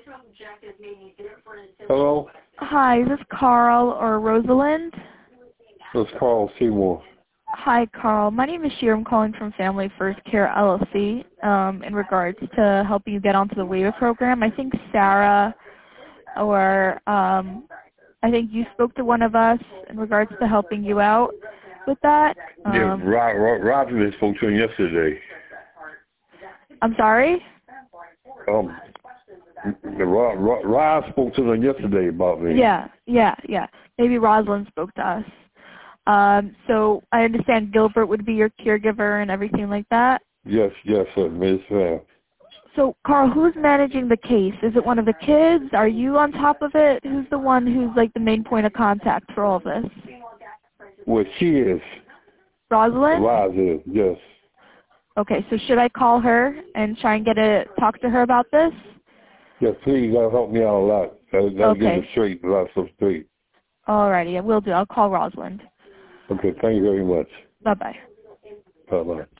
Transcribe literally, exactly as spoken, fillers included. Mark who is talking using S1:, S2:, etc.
S1: Hello?
S2: Hi, is this Carl or Rosalind?
S1: This is Carl Seymour.
S2: Hi, Carl. My name is Sheer. I'm calling from Family First Care L L C um, in regards to helping you get onto the waiver program. I think Sarah or um, I think you spoke to one of us in regards to helping you out with that. Um,
S1: Yeah, Rod, Rod, Roger spoke to him yesterday.
S2: I'm sorry?
S1: Um, Rod, Rod, Rod spoke to them yesterday about me.
S2: Yeah, yeah, yeah. Maybe Rosalind spoke to us. Um, so I understand Gilbert would be your caregiver and everything like that?
S1: Yes, yes, sir, Miss Sam.
S2: So, Carl, who's managing the case? Is it one of the kids? Are you on top of it? Who's the one who's like the main point of contact for all of this?
S1: Well, she is.
S2: Rosalind?
S1: Roz is, yes.
S2: Okay, so should I call her and try and get a talk to her about this?
S1: Yes, please, that'll help me out a lot. That'll, that'll
S2: Okay.
S1: get it straight, a lot of stuff straight.
S2: Alrighty, I will do. I'll call Rosalind.
S1: Okay, thank you very much.
S2: Bye-bye.
S1: Bye-bye.